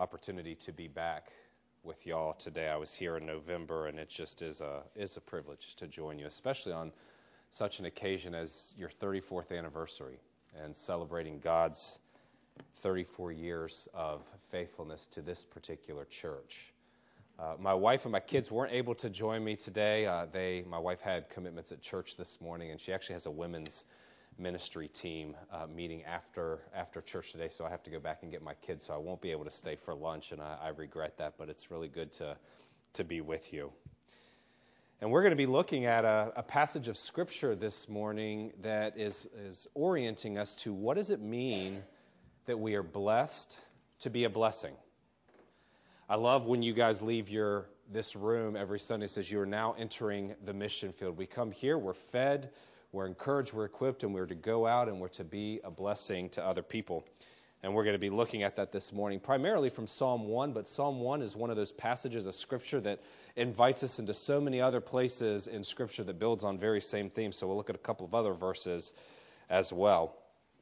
opportunity to be back with y'all today. I was here in November, and it just is a privilege to join you, especially on such an occasion as your 34th anniversary and celebrating God's 34 years of faithfulness to this particular church. My wife and my kids weren't able to join me today. My wife had commitments at church this morning, and she actually has a women's ministry team meeting after church today, so I have to go back and get my kids, so I won't be able to stay for lunch, and I regret that, but it's really good to be with you. And we're going to be looking at a passage of Scripture this morning that is orienting us to what does it mean that we are blessed to be a blessing. I love when you guys leave this room every Sunday. It says you are now entering the mission field. We come here, we're fed, we're encouraged, we're equipped, and we're to go out and we're to be a blessing to other people. And we're going to be looking at that this morning, primarily from Psalm 1, but Psalm 1 is one of those passages of Scripture that invites us into so many other places in Scripture that builds on very same themes. So we'll look at a couple of other verses as well.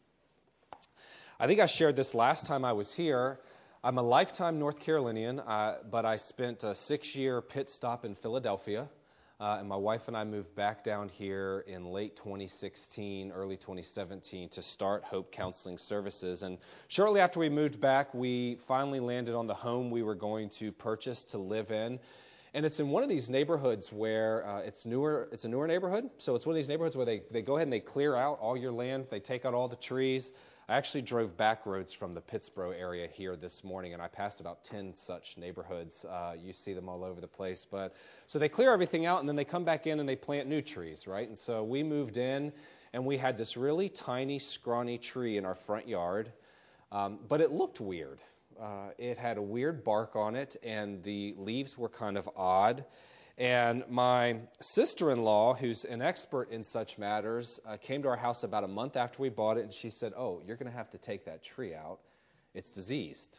I think I shared this last time I was here. I'm a lifetime North Carolinian, but I spent a 6-year pit stop in Philadelphia. And my wife and I moved back down here in late 2016, early 2017 to start Hope Counseling Services. And shortly after we moved back, we finally landed on the home we were going to purchase to live in. And it's in one of these neighborhoods where it's a newer neighborhood. So it's one of these neighborhoods where they go ahead and they clear out all your land. They take out all the trees. I actually drove back roads from the Pittsboro area here this morning, and I passed about 10 such neighborhoods. You see them all over the place. So they clear everything out, and then they come back in and they plant new trees, right? And so we moved in, and we had this really tiny, scrawny tree in our front yard, but it looked weird. It had a weird bark on it, and the leaves were kind of odd. And my sister-in-law, who's an expert in such matters, came to our house about a month after we bought it, and she said, "Oh, you're going to have to take that tree out. It's diseased."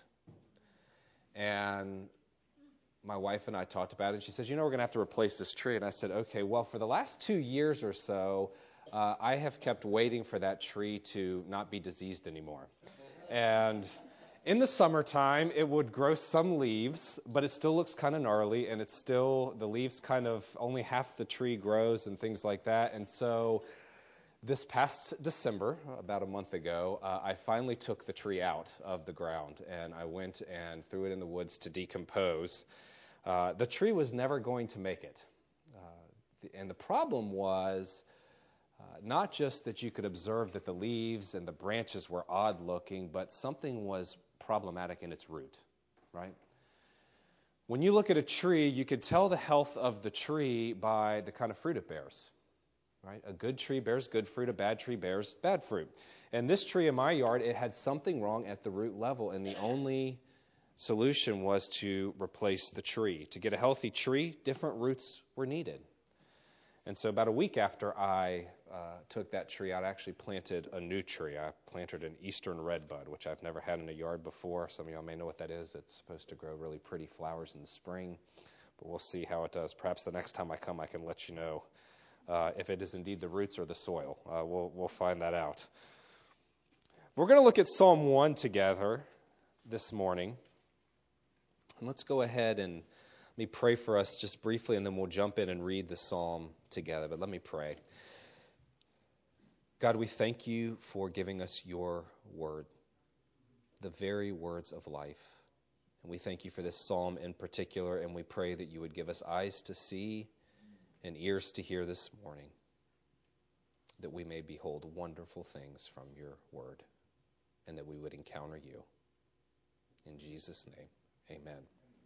And my wife and I talked about it, and she said, "We're going to have to replace this tree." And I said, "Okay, well, for the last 2 years or so, I have kept waiting for that tree to not be diseased anymore." And in the summertime, it would grow some leaves, but it still looks kind of gnarly, and the leaves kind of, only half the tree grows and things like that. And so this past December, about a month ago, I finally took the tree out of the ground, and I went and threw it in the woods to decompose. The tree was never going to make it. And the problem was not just that you could observe that the leaves and the branches were odd looking, but something was problematic in its root, right? When you look at a tree, you could tell the health of the tree by the kind of fruit it bears, right? A good tree bears good fruit, a bad tree bears bad fruit. And this tree in my yard, it had something wrong at the root level, and the only solution was to replace the tree. To get a healthy tree, different roots were needed. And so about a week after I took that tree out, I actually planted a new tree. I planted an eastern redbud, which I've never had in a yard before. Some of y'all may know what that is. It's supposed to grow really pretty flowers in the spring, but we'll see how it does. Perhaps the next time I come, I can let you know if it is indeed the roots or the soil. We'll find that out. We're going to look at Psalm 1 together this morning. And let's go ahead and let me pray for us just briefly, and then we'll jump in and read the psalm together. But let me pray. God, we thank you for giving us your word, the very words of life. And we thank you for this psalm in particular, and we pray that you would give us eyes to see and ears to hear this morning, that we may behold wonderful things from your word, and that we would encounter you. In Jesus' name, amen.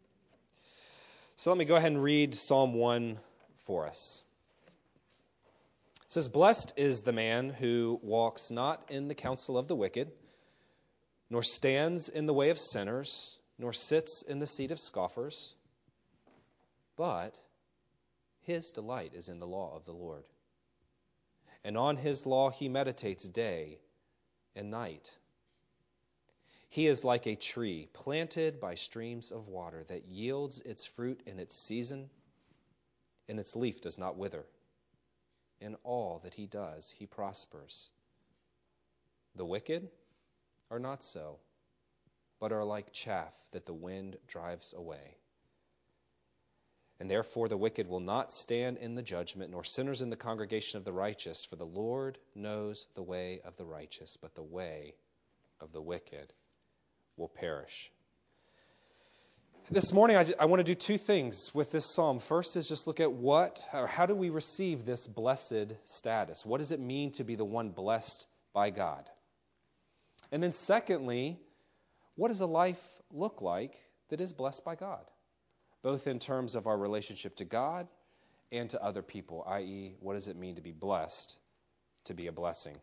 So let me go ahead and read Psalm 1 for us. It says, "Blessed is the man who walks not in the counsel of the wicked, nor stands in the way of sinners, nor sits in the seat of scoffers, but his delight is in the law of the Lord. And on his law he meditates day and night. He is like a tree planted by streams of water that yields its fruit in its season, and its leaf does not wither. In all that he does, he prospers. The wicked are not so, but are like chaff that the wind drives away. And therefore the wicked will not stand in the judgment, nor sinners in the congregation of the righteous. For the Lord knows the way of the righteous, but the way of the wicked will perish. This morning I want to do two things with this psalm. First is just look at how do we receive this blessed status? What does it mean to be the one blessed by God? And then secondly, what does a life look like that is blessed by God? Both in terms of our relationship to God and to other people, i.e., what does it mean to be blessed, to be a blessing?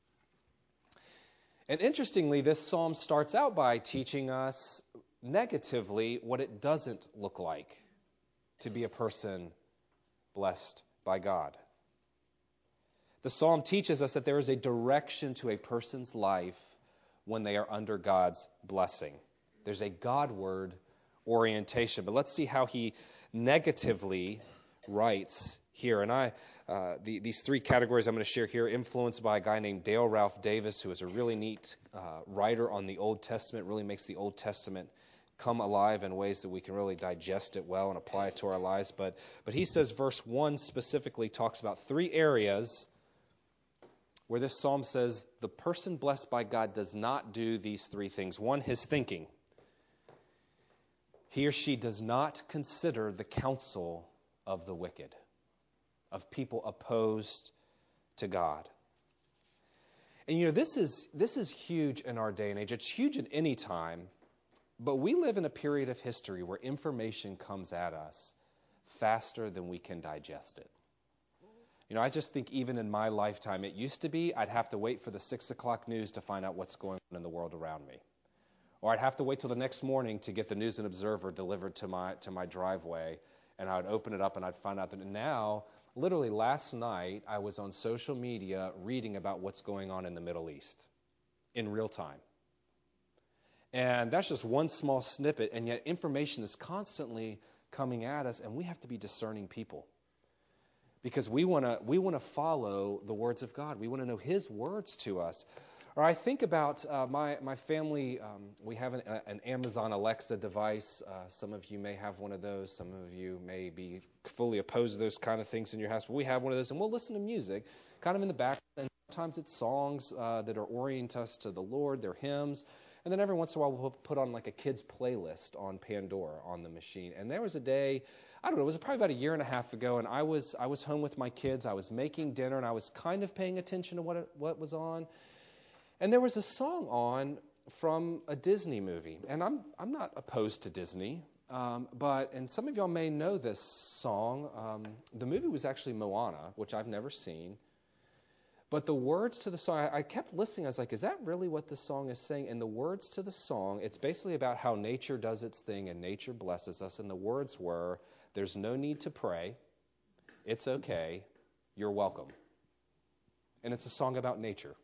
And interestingly, this psalm starts out by teaching us negatively what it doesn't look like to be a person blessed by God. The psalm teaches us that there is a direction to a person's life when they are under God's blessing. There's a Godward orientation. But let's see how he negatively writes here. And these three categories I'm going to share here, influenced by a guy named Dale Ralph Davis, who is a really neat writer on the Old Testament, really makes the Old Testament come alive in ways that we can really digest it well and apply it to our lives. But he says verse 1 specifically talks about three areas where this psalm says the person blessed by God does not do these three things. One, his thinking. He or she does not consider the counsel of the wicked, of people opposed to God. And this is huge in our day and age. It's huge at any time. But we live in a period of history where information comes at us faster than we can digest it. I just think even in my lifetime, it used to be I'd have to wait for the 6 o'clock news to find out what's going on in the world around me. Or I'd have to wait till the next morning to get the News and Observer delivered to my driveway, and I would open it up and I'd find out that now, literally last night, I was on social media reading about what's going on in the Middle East in real time. And that's just one small snippet, and yet information is constantly coming at us, and we have to be discerning people. Because we want to follow the words of God. We want to know His words to us. Or I think about my family. We have an Amazon Alexa device. Some of you may have one of those. Some of you may be fully opposed to those kind of things in your house. But we have one of those, and we'll listen to music kind of in the background. And sometimes it's songs that are orienting us to the Lord. They're hymns. And then every once in a while we'll put on like a kid's playlist on Pandora on the machine. And there was a day, I don't know, it was probably about a year and a half ago, and I was home with my kids. I was making dinner, and I was kind of paying attention to what was on. And there was a song on from a Disney movie. And I'm not opposed to Disney, and some of y'all may know this song. The movie was actually Moana, which I've never seen. But the words to the song, I kept listening. I was like, is that really what this song is saying? And the words to the song, it's basically about how nature does its thing and nature blesses us. And the words were, there's no need to pray. It's okay. You're welcome. And it's a song about nature.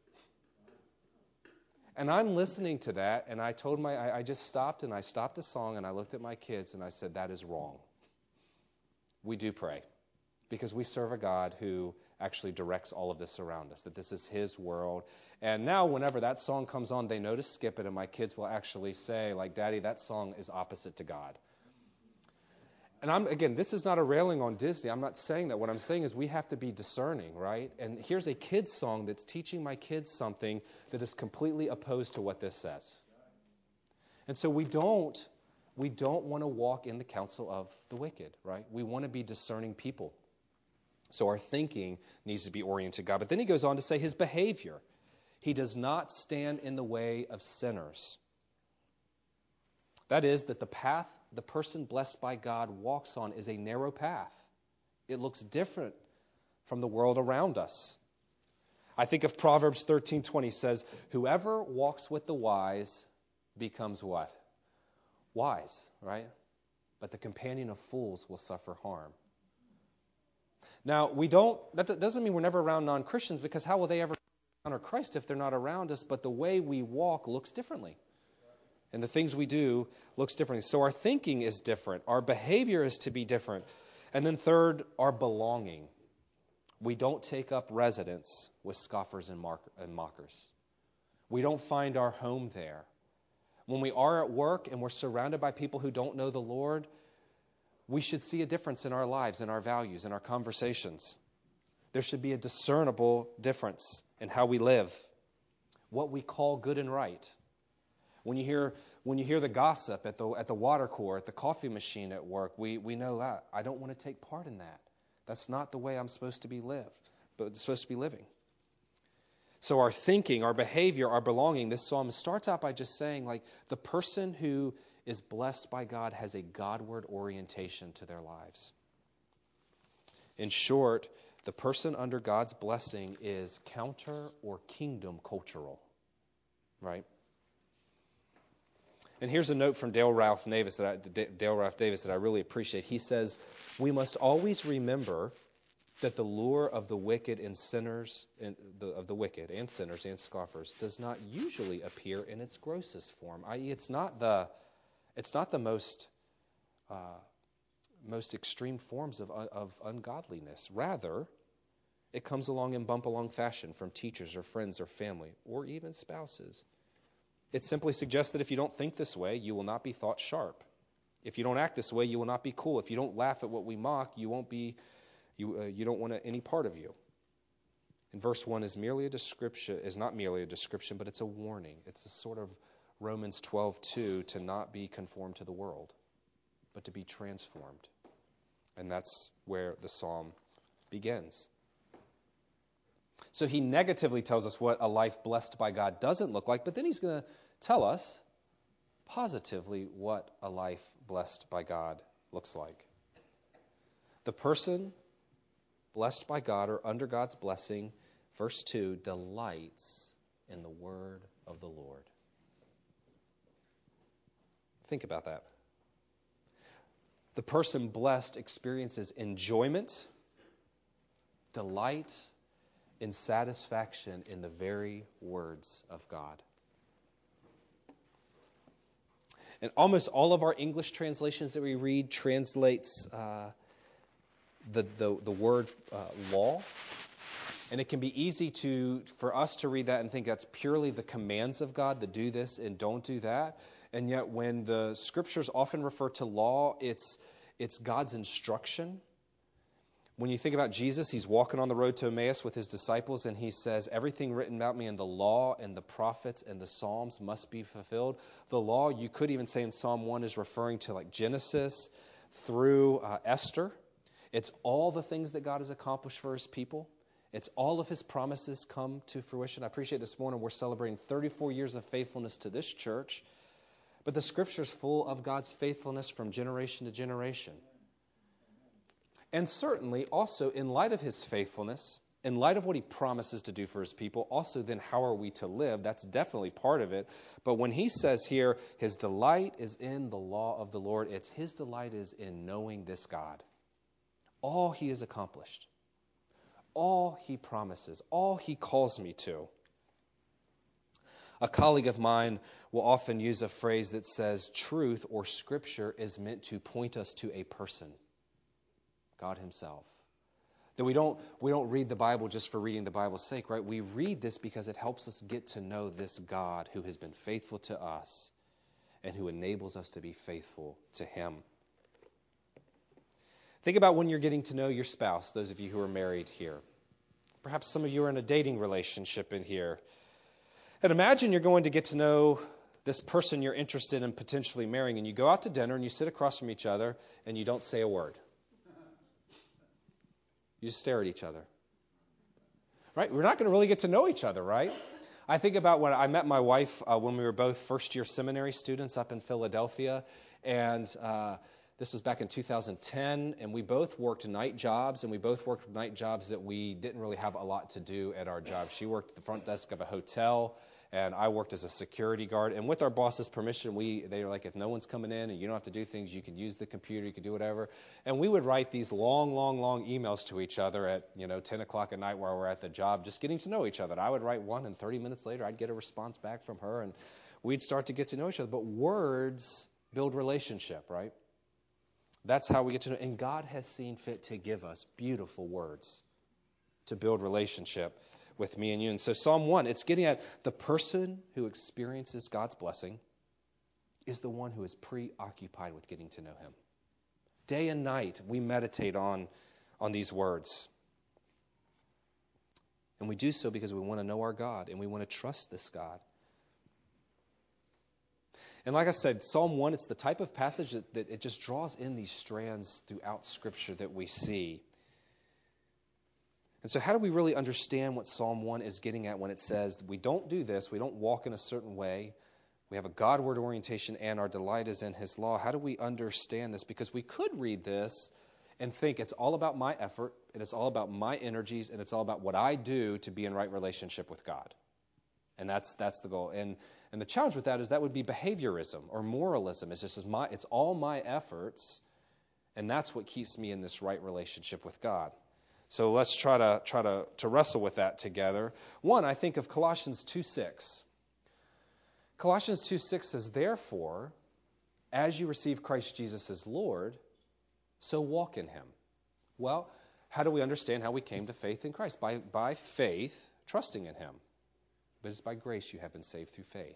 And I'm listening to that, and I just stopped, and I stopped the song, and I looked at my kids, and I said, that is wrong. We do pray, because we serve a God who actually directs all of this around us, that this is His world. And now whenever that song comes on, they know to skip it, and my kids will actually say, like, Daddy, that song is opposite to God. And this is not a railing on Disney. I'm not saying that. What I'm saying is we have to be discerning, right? And here's a kid's song that's teaching my kids something that is completely opposed to what this says. And so we don't want to walk in the counsel of the wicked, right? We want to be discerning people. So our thinking needs to be oriented to God. But then he goes on to say his behavior. He does not stand in the way of sinners. That is, that the path the person blessed by God walks on is a narrow path. It looks different from the world around us. I think of Proverbs 13:20 says, whoever walks with the wise becomes what? Wise, right? But the companion of fools will suffer harm. Now, that doesn't mean we're never around non-Christians, because how will they ever honor Christ if they're not around us? But the way we walk looks differently. And the things we do looks differently. So our thinking is different. Our behavior is to be different. And then third, our belonging. We don't take up residence with scoffers and mockers. We don't find our home there. When we are at work and we're surrounded by people who don't know the Lord, we should see a difference in our lives, in our values, in our conversations. There should be a discernible difference in how we live, what we call good and right. When you hear the gossip at the water cooler, at the coffee machine at work, we know I don't want to take part in that. That's not the way I'm supposed to be living. So our thinking, our behavior, our belonging, this psalm starts out by just saying, like, the person who is blessed by God has a Godward orientation to their lives. In short, the person under God's blessing is counter or kingdom cultural, right? And here's a note from Dale Ralph Davis that I really appreciate. He says, "We must always remember that the lure of the wicked and sinners, of the wicked and sinners and scoffers, does not usually appear in its grossest form. I.e., it's not the most extreme forms of ungodliness. Rather, it comes along in bump-along fashion from teachers or friends or family or even spouses. It simply suggests that if you don't think this way, you will not be thought sharp. If you don't act this way, you will not be cool. If you don't laugh at what we mock, you won't be. You don't want any part of you." And verse 1 is not merely a description, but it's a warning. It's a sort of Romans 12:2 to not be conformed to the world, but to be transformed. And that's where the psalm begins. So he negatively tells us what a life blessed by God doesn't look like, but then he's going to tell us positively what a life blessed by God looks like. The person blessed by God or under God's blessing, verse 2, delights in the word of the Lord. Think about that. The person blessed experiences enjoyment, delight, and satisfaction in the very words of God. And almost all of our English translations that we read translates the word law. And it can be easy for us to read that and think that's purely the commands of God, to do this and don't do that. And yet when the scriptures often refer to law, it's God's instruction. When you think about Jesus, he's walking on the road to Emmaus with his disciples, and he says, everything written about me in the law and the prophets and the Psalms must be fulfilled. The law, you could even say in Psalm 1, is referring to like Genesis through Esther. It's all the things that God has accomplished for his people. It's all of his promises come to fruition. I appreciate this morning we're celebrating 34 years of faithfulness to this church. But the Scripture's full of God's faithfulness from generation to generation. And certainly also in light of his faithfulness, in light of what he promises to do for his people, also then how are we to live? That's definitely part of it. But when he says here, his delight is in the law of the Lord, it's his delight is in knowing this God. All he has accomplished, all he promises, all he calls me to. A colleague of mine will often use a phrase that says truth or scripture is meant to point us to a person, God himself. That we don't read the Bible just for reading the Bible's sake, right? We read this because it helps us get to know this God who has been faithful to us and who enables us to be faithful to him. Think about when you're getting to know your spouse, those of you who are married here. Perhaps some of you are in a dating relationship in here. And imagine you're going to get to know this person you're interested in potentially marrying, and you go out to dinner and you sit across from each other and you don't say a word. You just stare at each other. Right? We're not going to really get to know each other, right? I think about when I met my wife when we were both first-year seminary students up in Philadelphia, and this was back in 2010, and we both worked night jobs, and we both worked night jobs that we didn't really have a lot to do at our job. She worked at the front desk of a hotel, and I worked as a security guard. And with our boss's permission, they were like, if no one's coming in and you don't have to do things, you can use the computer, you can do whatever. And we would write these long emails to each other at 10 o'clock at night while we're at the job, just getting to know each other. I would write one, and 30 minutes later, I'd get a response back from her, and we'd start to get to know each other. But words build relationship, right? That's how we get to know. And God has seen fit to give us beautiful words to build relationship with me and you. And so Psalm 1, it's getting at the person who experiences God's blessing is the one who is preoccupied with getting to know him. Day and night, we meditate on these words. And we do so because we want to know our God and we want to trust this God. And like I said, Psalm 1, it's the type of passage that it just draws in these strands throughout Scripture that we see. And so how do we really understand what Psalm 1 is getting at when it says we don't do this, we don't walk in a certain way, we have a Godward orientation, and our delight is in His law? How do we understand this? Because we could read this and think it's all about my effort, and it's all about my energies, and it's all about what I do to be in right relationship with God. And that's the goal. And the challenge with that is that would be behaviorism or moralism. It's just it's all my efforts, and that's what keeps me in this right relationship with God. So let's try to wrestle with that together. One, I think of Colossians 2:6. Colossians 2:6 says, "Therefore, as you receive Christ Jesus as Lord, so walk in Him." Well, how do we understand how we came to faith in Christ? By faith, trusting in Him. But it's by grace you have been saved through faith.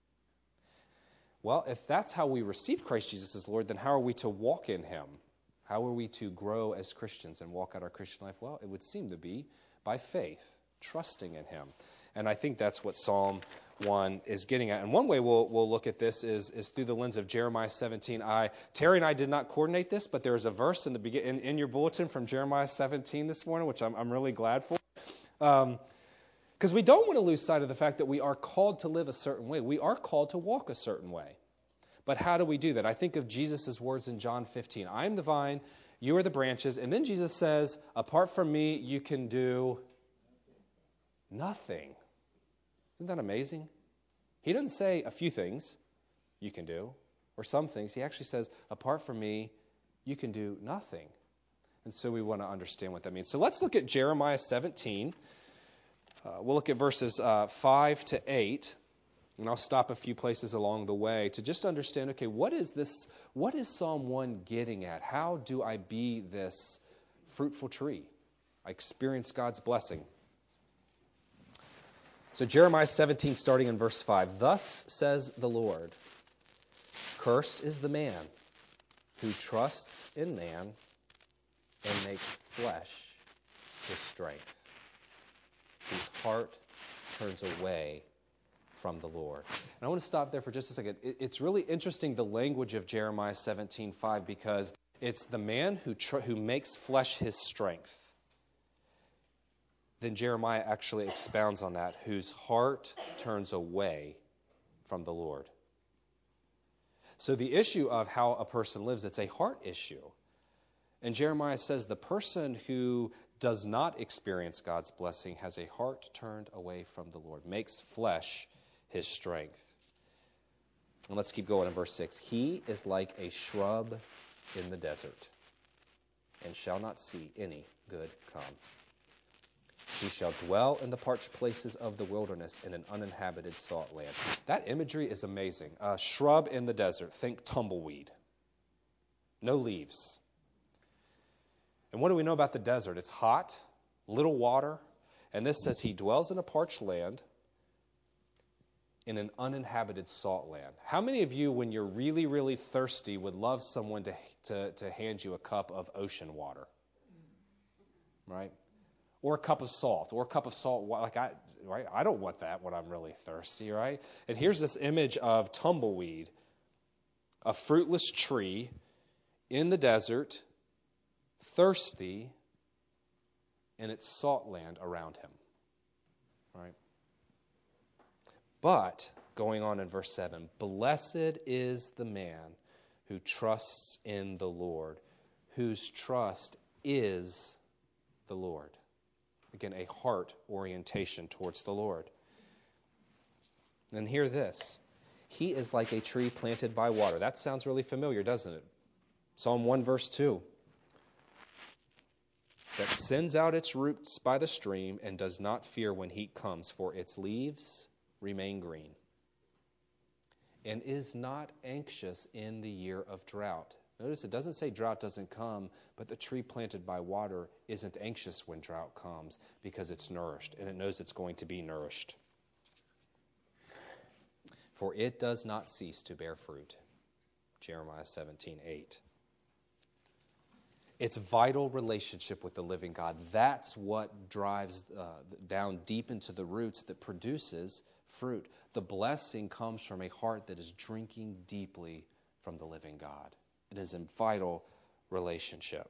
Well, if that's how we receive Christ Jesus as Lord, then how are we to walk in Him? How are we to grow as Christians and walk out our Christian life? Well, it would seem to be by faith, trusting in Him. And I think that's what Psalm 1 is getting at. And one way we'll look at this is through the lens of Jeremiah 17. Terry and I did not coordinate this, but there's a verse in your bulletin from Jeremiah 17 this morning, which I'm really glad for. Because we don't want to lose sight of the fact that we are called to live a certain way. We are called to walk a certain way. But how do we do that? I think of Jesus' words in John 15. I am the vine, you are the branches. And then Jesus says, apart from me, you can do nothing. Isn't that amazing? He doesn't say a few things you can do, or some things. He actually says, apart from me, you can do nothing. And so we want to understand what that means. So let's look at Jeremiah 17. We'll look at verses 5 to 8, and I'll stop a few places along the way to just understand, okay, what is this? What is Psalm 1 getting at? How do I be this fruitful tree? I experience God's blessing. So Jeremiah 17, starting in verse 5, "Thus says the Lord, cursed is the man who trusts in man and makes flesh his strength, whose heart turns away from the Lord." And I want to stop there for just a second. It's really interesting, the language of Jeremiah 17:5, because it's the man who makes flesh his strength. Then Jeremiah actually expounds on that, whose heart turns away from the Lord. So the issue of how a person lives, it's a heart issue. And Jeremiah says the person who does not experience God's blessing has a heart turned away from the Lord, makes flesh his strength. And let's keep going in verse 6. "He is like a shrub in the desert, and shall not see any good come. He shall dwell in the parched places of the wilderness, in an uninhabited salt land." That imagery is amazing. A shrub in the desert. Think tumbleweed. No leaves. And what do we know about the desert? It's hot, little water, and this says he dwells in a parched land, in an uninhabited salt land. How many of you, when you're really, really thirsty, would love someone to hand you a cup of ocean water? Right? Or a cup of salt, I don't want that when I'm really thirsty, right? And here's this image of tumbleweed, a fruitless tree in the desert, thirsty, and it's salt land around him, right? But, going on in verse 7, "Blessed is the man who trusts in the Lord, whose trust is the Lord." Again, a heart orientation towards the Lord. And hear this. "He is like a tree planted by water." That sounds really familiar, doesn't it? Psalm 1, verse 2. "That sends out its roots by the stream and does not fear when heat comes, for its leaves remain green, and is not anxious in the year of drought." Notice it doesn't say drought doesn't come, but the tree planted by water isn't anxious when drought comes because it's nourished, and it knows it's going to be nourished. for it does not cease to bear fruit. Jeremiah 17:8. It's vital relationship with the living God. That's what drives down deep into the roots that produces fruit. The blessing comes from a heart that is drinking deeply from the living God. It is a vital relationship.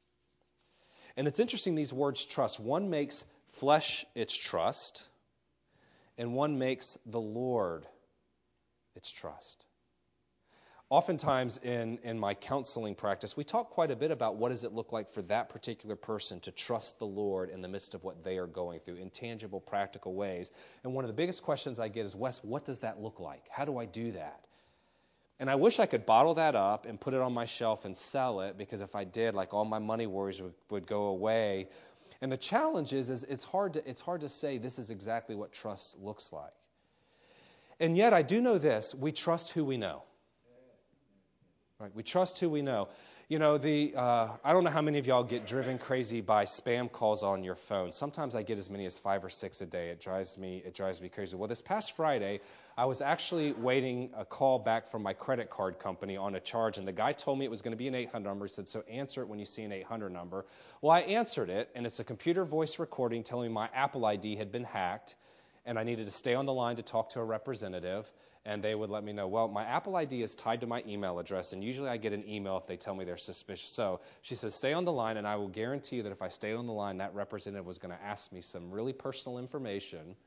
And it's interesting, these words trust. One makes flesh its trust, and one makes the Lord its trust. Oftentimes in my counseling practice, we talk quite a bit about what does it look like for that particular person to trust the Lord in the midst of what they are going through in tangible, practical ways. And one of the biggest questions I get is, Wes, what does that look like? How do I do that? And I wish I could bottle that up and put it on my shelf and sell it, because if I did, like, all my money worries would go away. And the challenge is it's hard to say this is exactly what trust looks like. And yet I do know this: we trust who we know. Right? We trust who we know. You know, I don't know how many of y'all get driven crazy by spam calls on your phone. Sometimes I get as many as 5 or 6 a day. It drives me crazy. Well, this past Friday, I was actually waiting a call back from my credit card company on a charge, and the guy told me it was going to be an 800 number. He said, so answer it when you see an 800 number. Well, I answered it, and it's a computer voice recording telling me my Apple ID had been hacked, and I needed to stay on the line to talk to a representative. And they would let me know, well, my Apple ID is tied to my email address, and usually I get an email if they tell me they're suspicious. So she says, stay on the line, and I will guarantee you that if I stay on the line, that representative was going to ask me some really personal information.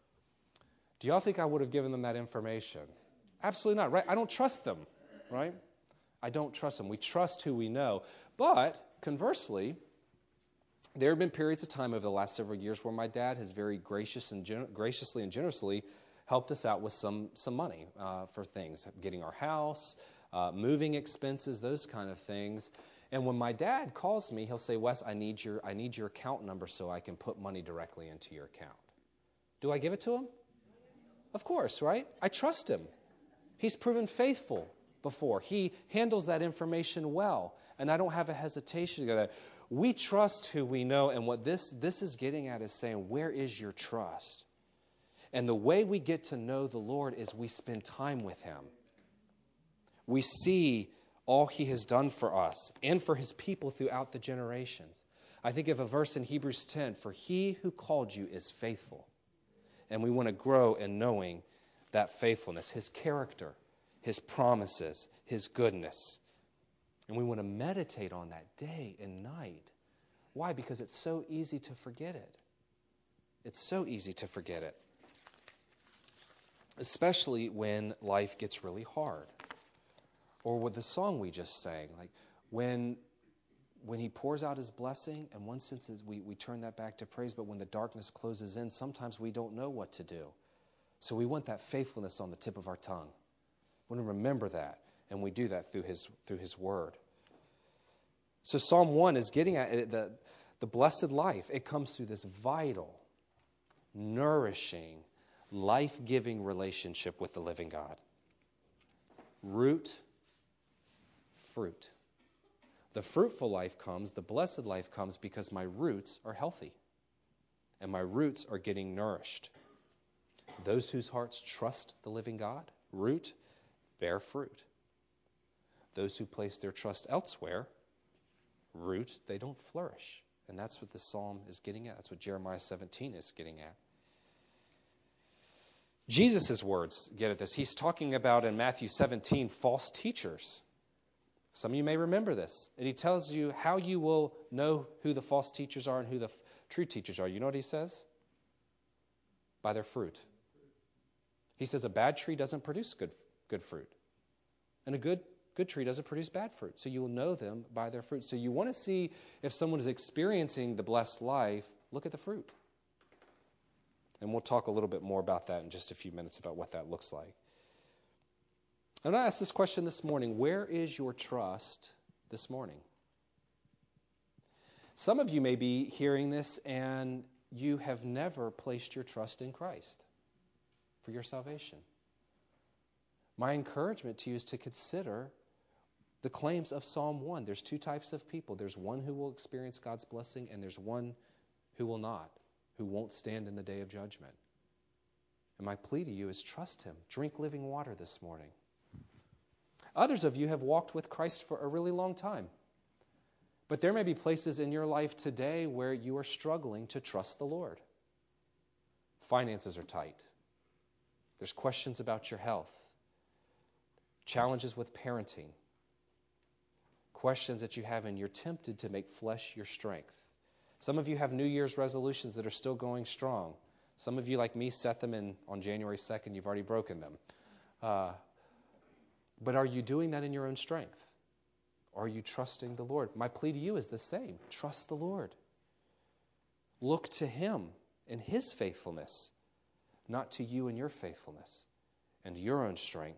Do y'all think I would have given them that information? Absolutely not, right? I don't trust them, right? I don't trust them. We trust who we know. But conversely, there have been periods of time over the last several years where my dad has very graciously and generously helped us out with some money for things, getting our house, moving expenses, those kind of things. And when my dad calls me, he'll say, Wes, I need your account number so I can put money directly into your account. Do I give it to him? Of course, right? I trust him. He's proven faithful before. He handles that information well, and I don't have a hesitation to go there. We trust who we know, and what this is getting at is saying, where is your trust? And the way we get to know the Lord is we spend time with Him. We see all He has done for us and for His people throughout the generations. I think of a verse in Hebrews 10, for He who called you is faithful. And we want to grow in knowing that faithfulness, His character, His promises, His goodness. And we want to meditate on that day and night. Why? Because it's so easy to forget it. It's so easy to forget it. Especially when life gets really hard. Or with the song we just sang, like when He pours out His blessing, in one sense we turn that back to praise, but when the darkness closes in, sometimes we don't know what to do. So we want that faithfulness on the tip of our tongue. We want to remember that, and we do that through His Word. So Psalm 1 is getting at the blessed life. It comes through this vital, nourishing, life-giving relationship with the living God. Root, fruit. The fruitful life comes, the blessed life comes because my roots are healthy and my roots are getting nourished. Those whose hearts trust the living God, root, bear fruit. Those who place their trust elsewhere, root, they don't flourish. And that's what the psalm is getting at. That's what Jeremiah 17 is getting at. Jesus' words get at this. He's talking about in Matthew 17 false teachers. Some of you may remember this. And He tells you how you will know who the false teachers are and who the true teachers are. You know what He says? By their fruit. He says a bad tree doesn't produce good fruit. And a good tree doesn't produce bad fruit. So you will know them by their fruit. So you want to see if someone is experiencing the blessed life, look at the fruit. And we'll talk a little bit more about that in just a few minutes about what that looks like. I'm going to ask this question this morning. Where is your trust this morning? Some of you may be hearing this and you have never placed your trust in Christ for your salvation. My encouragement to you is to consider the claims of Psalm 1. There's two types of people. There's one who will experience God's blessing, and there's one who will not, who won't stand in the day of judgment. And my plea to you is trust him. Drink living water this morning. Others of you have walked with Christ for a really long time. But there may be places in your life today where you are struggling to trust the Lord. Finances are tight. There's questions about your health. Challenges with parenting. Questions that you have, and you're tempted to make flesh your strength. Some of you have New Year's resolutions that are still going strong. Some of you, like me, set them in on January 2nd. You've already broken them. But are you doing that in your own strength? Are you trusting the Lord? My plea to you is the same. Trust the Lord. Look to him and his faithfulness, not to you and your faithfulness and your own strength.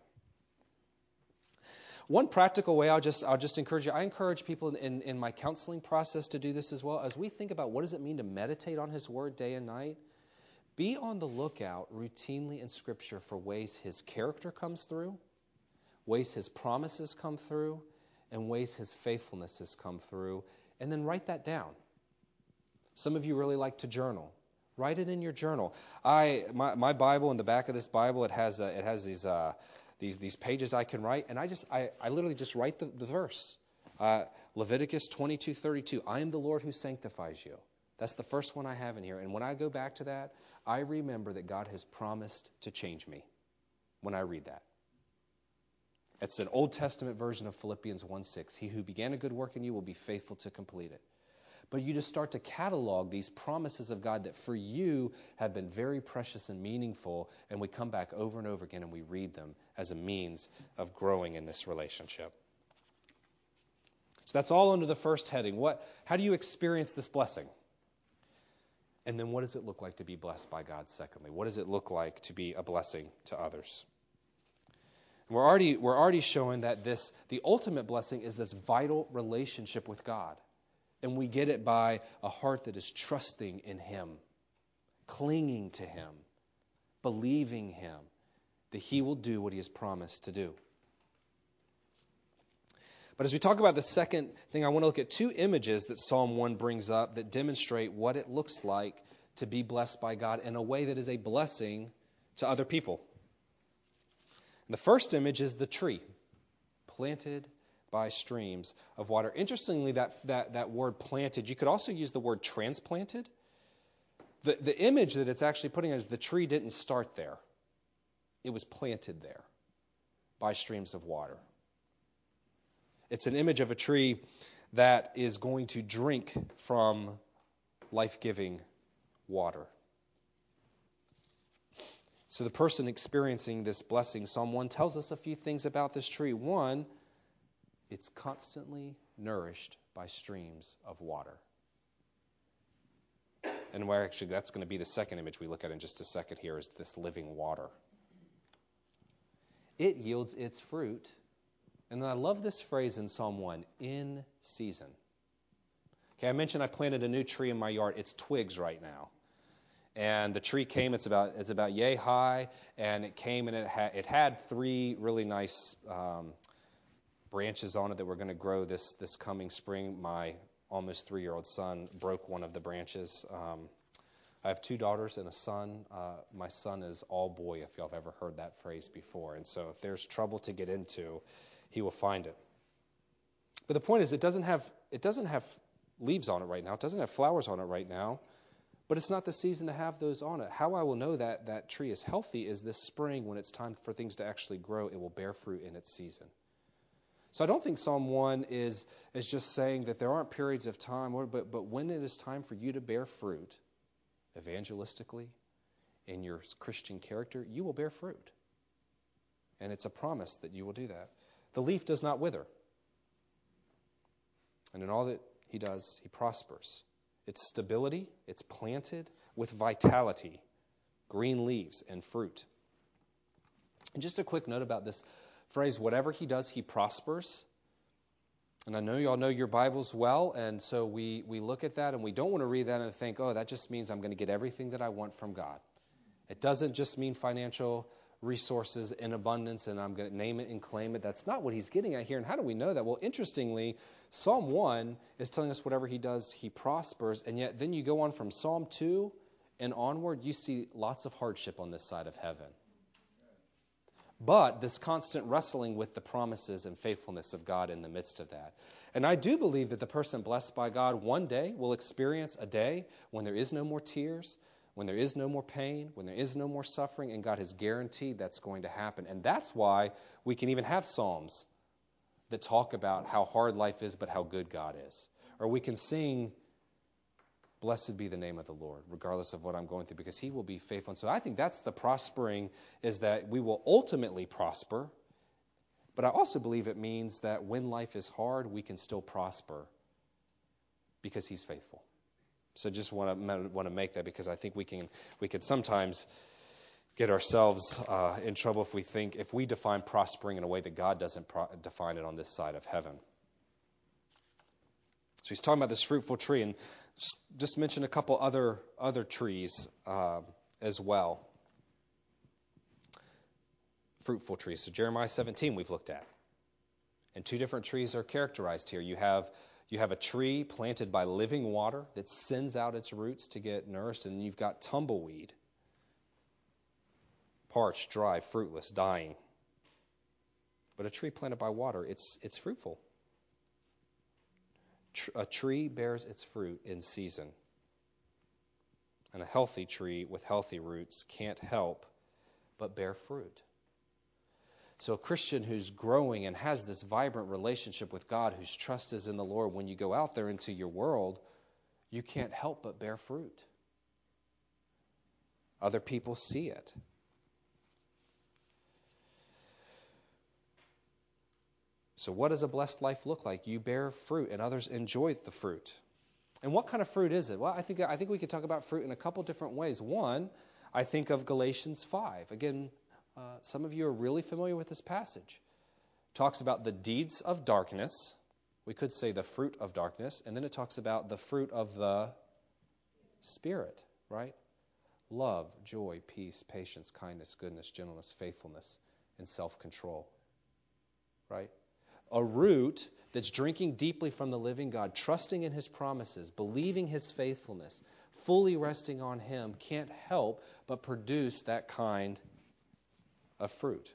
One practical way I'll just encourage you. I encourage people in my counseling process to do this as well. As we think about what does it mean to meditate on his word day and night, be on the lookout routinely in Scripture for ways his character comes through, ways his promises come through, and ways his faithfulness has come through, and then write that down. Some of you really like to journal. Write it in your journal. My Bible, in the back of this Bible, it has these pages I can write, and I literally just write the verse. Leviticus 22:32. I am the Lord who sanctifies you. That's the first one I have in here. And when I go back to that, I remember that God has promised to change me when I read that. It's an Old Testament version of Philippians 1:6. He who began a good work in you will be faithful to complete it. But you just start to catalog these promises of God that for you have been very precious and meaningful, and we come back over and over again and we read them as a means of growing in this relationship. So that's all under the first heading. How do you experience this blessing? And then what does it look like to be blessed by God, secondly? What does it look like to be a blessing to others? We're already showing that the ultimate blessing is this vital relationship with God. And we get it by a heart that is trusting in him, clinging to him, believing him, that he will do what he has promised to do. But as we talk about the second thing, I want to look at two images that Psalm 1 brings up that demonstrate what it looks like to be blessed by God in a way that is a blessing to other people. And the first image is the tree, planted by streams of water. Interestingly, that word planted, you could also use the word transplanted. The image that it's actually putting is the tree didn't start there. It was planted there by streams of water. It's an image of a tree that is going to drink from life-giving water. So the person experiencing this blessing, Psalm 1 tells us a few things about this tree. One, it's constantly nourished by streams of water. And that's going to be the second image we look at in just a second here, is this living water. It yields its fruit. And then I love this phrase in Psalm 1, in season. Okay, I mentioned I planted a new tree in my yard. It's twigs right now. And the tree came, it's about yay high, and it came and it had three really nice branches on it that were going to grow this coming spring. My almost 3-year-old son broke one of the branches. I have 2 daughters and a son. My son is all boy, if y'all have ever heard that phrase before. And so if there's trouble to get into, he will find it. But the point is, it doesn't have leaves on it right now. It doesn't have flowers on it right now. But it's not the season to have those on it. How I will know that tree is healthy is this spring, when it's time for things to actually grow, it will bear fruit in its season. So I don't think Psalm 1 is just saying that there aren't periods of time, but when it is time for you to bear fruit, evangelistically, in your Christian character, you will bear fruit. And it's a promise that you will do that. The leaf does not wither. And in all that he does, he prospers. It's stability, it's planted with vitality, green leaves and fruit. And just a quick note about this phrase, whatever he does, he prospers. And I know you all know your Bibles well, and so we look at that and we don't want to read that and think, oh, that just means I'm going to get everything that I want from God. It doesn't just mean financial resources in abundance and I'm going to name it and claim it. That's not what he's getting at here. And how do we know that? Well, interestingly, Psalm 1 is telling us whatever he does, he prospers. And yet then you go on from Psalm 2, and onward, you see lots of hardship on this side of heaven. But this constant wrestling with the promises and faithfulness of God in the midst of that. And I do believe that the person blessed by God one day will experience a day when there is no more tears, when there is no more pain, when there is no more suffering, and God has guaranteed that's going to happen. And that's why we can even have psalms that talk about how hard life is, but how good God is. Or we can sing, "Blessed be the name of the Lord," regardless of what I'm going through, because He will be faithful. And so I think that's the prospering, is that we will ultimately prosper. But I also believe it means that when life is hard, we can still prosper because He's faithful. So just want to make that, because I think we could sometimes get ourselves in trouble if we define prospering in a way that God doesn't define it on this side of heaven. So he's talking about this fruitful tree, and just mention a couple other trees as well. Fruitful trees. So Jeremiah 17 we've looked at. And two different trees are characterized here. You have a tree planted by living water that sends out its roots to get nourished, and you've got tumbleweed. Parched, dry, fruitless, dying. But a tree planted by water, it's fruitful. A tree bears its fruit in season. And a healthy tree with healthy roots can't help but bear fruit. So a Christian who's growing and has this vibrant relationship with God, whose trust is in the Lord, when you go out there into your world, you can't help but bear fruit. Other people see it. So what does a blessed life look like? You bear fruit, and others enjoy the fruit. And what kind of fruit is it? Well, I think we could talk about fruit in a couple different ways. One, I think of Galatians 5. Again, some of you are really familiar with this passage. It talks about the deeds of darkness. We could say the fruit of darkness. And then it talks about the fruit of the Spirit, right? Love, joy, peace, patience, kindness, goodness, gentleness, faithfulness, and self-control, right? A root that's drinking deeply from the living God, trusting in His promises, believing His faithfulness, fully resting on Him, can't help but produce that kind of fruit.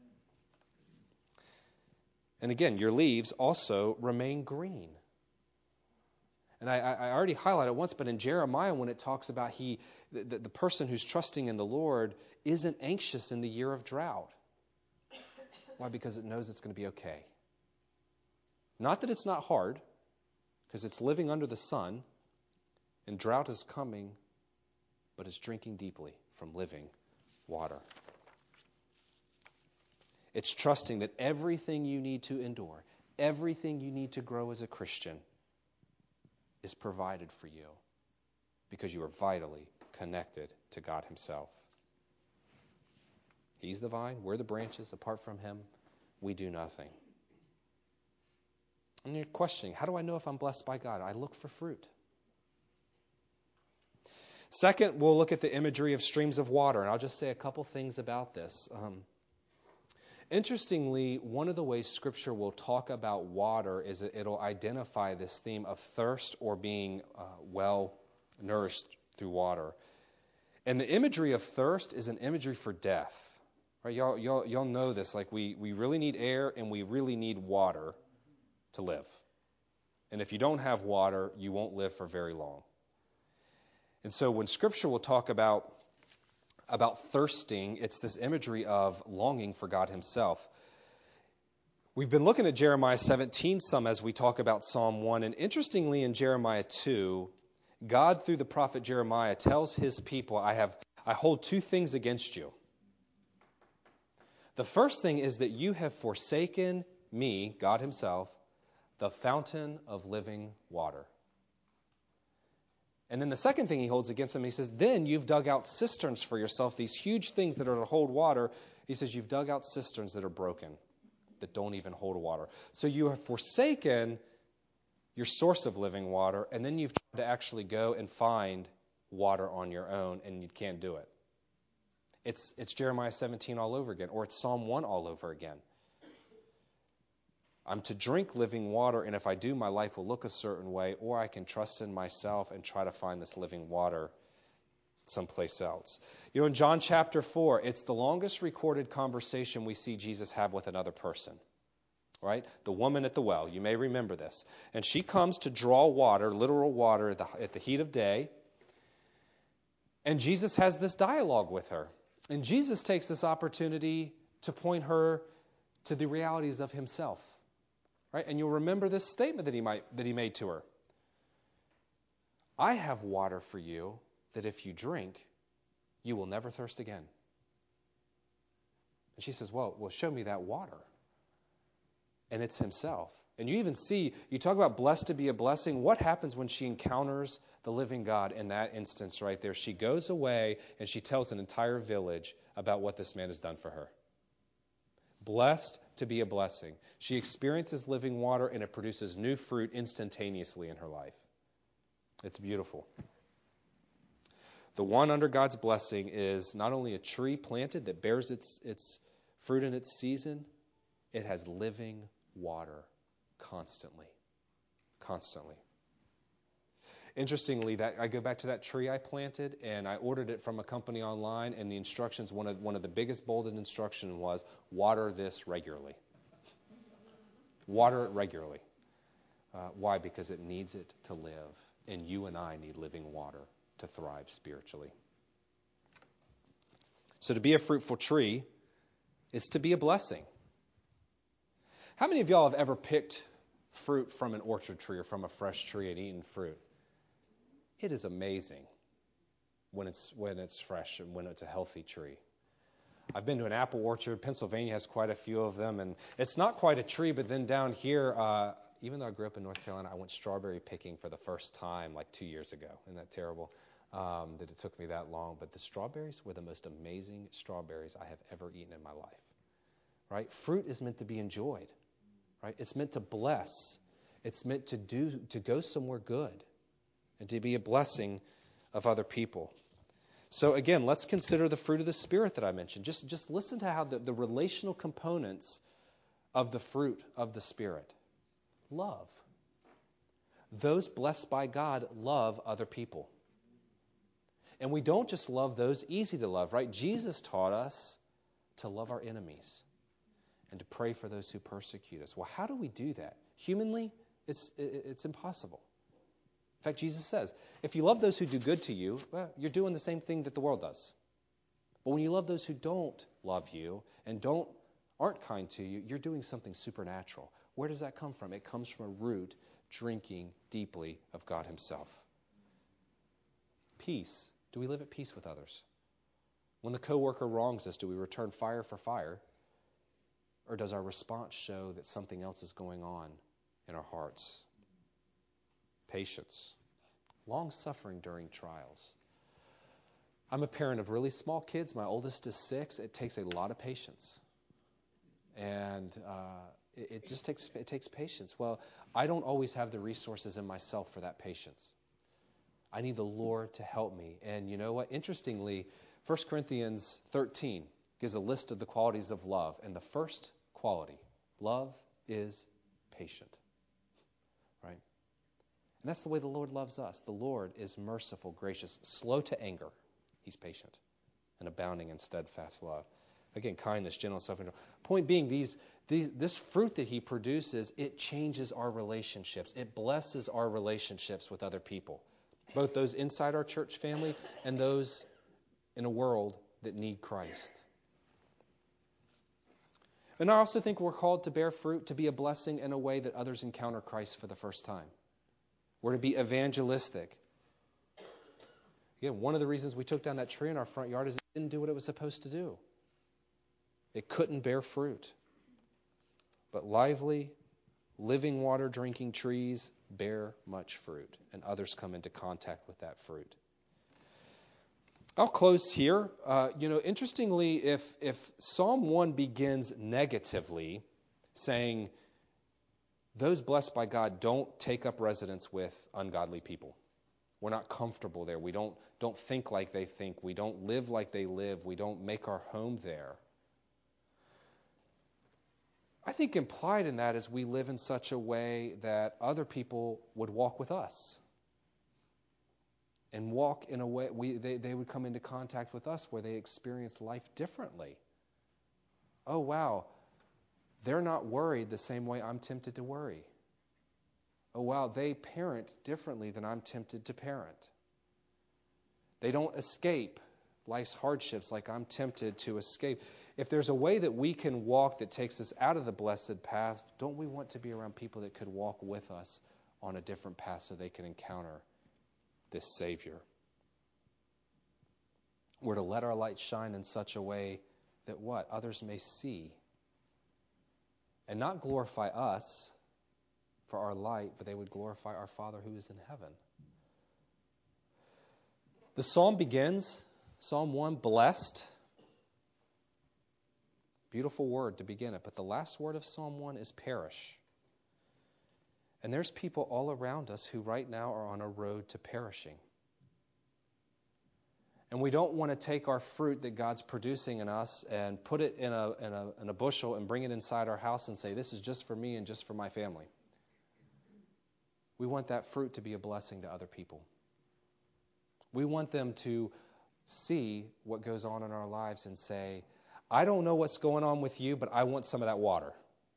And again, your leaves also remain green. And I already highlighted it once, but in Jeremiah, when it talks about the person who's trusting in the Lord isn't anxious in the year of drought. Why? Because it knows it's going to be okay. Not that it's not hard, because it's living under the sun, and drought is coming, but it's drinking deeply from living water. It's trusting that everything you need to endure, everything you need to grow as a Christian is provided for you because you are vitally connected to God Himself. He's the vine, we're the branches. Apart from Him, we do nothing. And you're questioning, how do I know if I'm blessed by God? I look for fruit. Second, we'll look at the imagery of streams of water, and I'll just say a couple things about this. Interestingly, one of the ways Scripture will talk about water is that it'll identify this theme of thirst or being well nourished through water. And the imagery of thirst is an imagery for death. Right? Y'all know this. Like we really need air and we really need water to live. And if you don't have water, you won't live for very long. And so when Scripture will talk about thirsting, it's this imagery of longing for God Himself. We've been looking at Jeremiah 17 some as we talk about Psalm 1. And interestingly, in Jeremiah 2, God, through the prophet Jeremiah, tells His people, I hold two things against you. The first thing is that you have forsaken me, God Himself, the fountain of living water. And then the second thing He holds against them, He says, then you've dug out cisterns for yourself, these huge things that are to hold water. He says, you've dug out cisterns that are broken, that don't even hold water. So you have forsaken your source of living water, and then you've tried to actually go and find water on your own, and you can't do it. It's Jeremiah 17 all over again, or it's Psalm 1 all over again. I'm to drink living water, and if I do, my life will look a certain way, or I can trust in myself and try to find this living water someplace else. In John chapter 4, it's the longest recorded conversation we see Jesus have with another person. Right? The woman at the well. You may remember this. And she comes to draw water, literal water, at the heat of day. And Jesus has this dialogue with her. And Jesus takes this opportunity to point her to the realities of himself. Right? And you'll remember this statement that he made to her. I have water for you that if you drink, you will never thirst again. And she says, well, show me that water. And it's himself. And you even see, you talk about blessed to be a blessing. What happens when she encounters the living God in that instance right there? She goes away and she tells an entire village about what this man has done for her. Blessed to be a blessing. She experiences living water and it produces new fruit instantaneously in her life. It's beautiful. The one under God's blessing is not only a tree planted that bears its fruit in its season, it has living water constantly. Constantly. Interestingly, I go back to that tree I planted, and I ordered it from a company online, and the instructions, one of the biggest bolded instructions was, water this regularly. Water it regularly. Why? Because it needs it to live, and you and I need living water to thrive spiritually. So to be a fruitful tree is to be a blessing. How many of y'all have ever picked fruit from an orchard tree or from a fresh tree and eaten fruit? It is amazing when it's fresh and when it's a healthy tree. I've been to an apple orchard. Pennsylvania has quite a few of them, and it's not quite a tree, but then down here, even though I grew up in North Carolina, I went strawberry picking for the first time like 2 years ago. Isn't that terrible that it took me that long? But the strawberries were the most amazing strawberries I have ever eaten in my life. Right? Fruit is meant to be enjoyed. Right? It's meant to bless. It's meant to go somewhere good and to be a blessing of other people. So again, let's consider the fruit of the Spirit that I mentioned. Just listen to how the relational components of the fruit of the Spirit. Love. Those blessed by God love other people. And we don't just love those easy to love, right? Jesus taught us to love our enemies and to pray for those who persecute us. Well, how do we do that? Humanly, it's impossible. In fact, Jesus says, if you love those who do good to you, well, you're doing the same thing that the world does. But when you love those who don't love you and aren't kind to you, you're doing something supernatural. Where does that come from? It comes from a root drinking deeply of God himself. Peace. Do we live at peace with others? When the coworker wrongs us, do we return fire for fire? Or does our response show that something else is going on in our hearts? Patience. Long-suffering during trials. I'm a parent of really small kids. My oldest is 6. It takes a lot of patience. And it takes patience. Well, I don't always have the resources in myself for that patience. I need the Lord to help me. And you know what? Interestingly, 1 Corinthians 13 gives a list of the qualities of love. And the first quality, love is patient. Right? And that's the way the Lord loves us. The Lord is merciful, gracious, slow to anger. He's patient and abounding in steadfast love. Again, kindness, gentleness, self-control. Point being, this fruit that he produces, it changes our relationships. It blesses our relationships with other people, both those inside our church family and those in a world that need Christ. And I also think we're called to bear fruit, to be a blessing in a way that others encounter Christ for the first time. We're to be evangelistic. Again, one of the reasons we took down that tree in our front yard is it didn't do what it was supposed to do. It couldn't bear fruit. But lively, living water drinking trees bear much fruit, and others come into contact with that fruit. I'll close here. Interestingly, if Psalm 1 begins negatively, saying, those blessed by God don't take up residence with ungodly people. We're not comfortable there. We don't think like they think. We don't live like they live. We don't make our home there. I think implied in that is we live in such a way that other people would walk with us. and walk in a way, they would come into contact with us where they experience life differently. Oh, wow, they're not worried the same way I'm tempted to worry. Oh, wow, they parent differently than I'm tempted to parent. They don't escape life's hardships like I'm tempted to escape. If there's a way that we can walk that takes us out of the blessed path, don't we want to be around people that could walk with us on a different path so they can encounter this Savior? We're to let our light shine in such a way that what? Others may see. And not glorify us for our light, but they would glorify our Father who is in heaven. The psalm begins, Psalm 1, blessed. Beautiful word to begin it. But the last word of Psalm 1 is perish. And there's people all around us who right now are on a road to perishing. And we don't want to take our fruit that God's producing in us and put it in a bushel and bring it inside our house and say, this is just for me and just for my family. We want that fruit to be a blessing to other people. We want them to see what goes on in our lives and say, I don't know what's going on with you, but I want some of that water.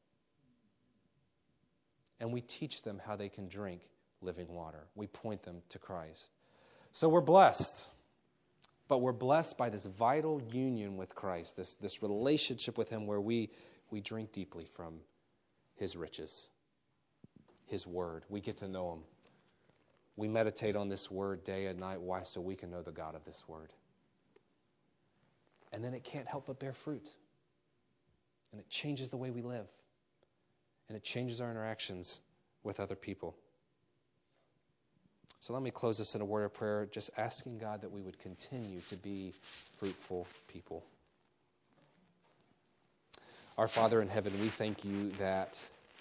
And we teach them how they can drink living water. We point them to Christ. So we're blessed. But we're blessed by this vital union with Christ, this relationship with Him where we drink deeply from His riches, His Word. We get to know Him. We meditate on this Word day and night. Why? So we can know the God of this Word. And then it can't help but bear fruit. And it changes the way we live. And it changes our interactions with other people. So let me close this in a word of prayer, just asking God that we would continue to be fruitful people. Our Father in heaven, we thank you that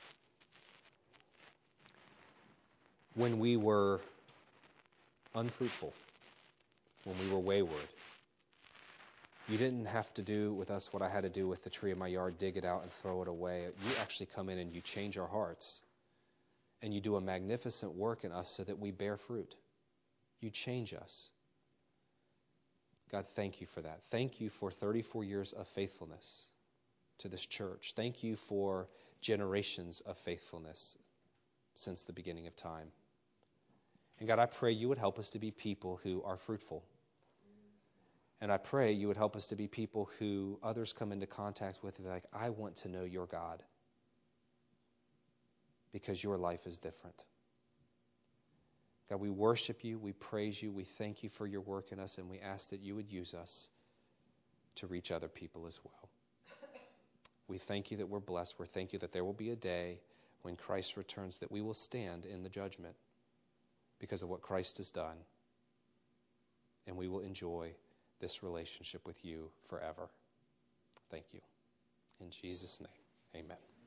when we were unfruitful, when we were wayward, you didn't have to do with us what I had to do with the tree in my yard, dig it out and throw it away. You actually come in and you change our hearts. And you do a magnificent work in us so that we bear fruit. You change us. God, thank you for that. Thank you for 34 years of faithfulness to this church. Thank you for generations of faithfulness since the beginning of time. And God, I pray you would help us to be people who are fruitful. And I pray you would help us to be people who others come into contact with and they're like, I want to know your God. Because your life is different. God, we worship you, we praise you, we thank you for your work in us, and we ask that you would use us to reach other people as well. We thank you that we're blessed. We thank you that there will be a day when Christ returns that we will stand in the judgment because of what Christ has done, and we will enjoy this relationship with you forever. Thank you. In Jesus' name, amen.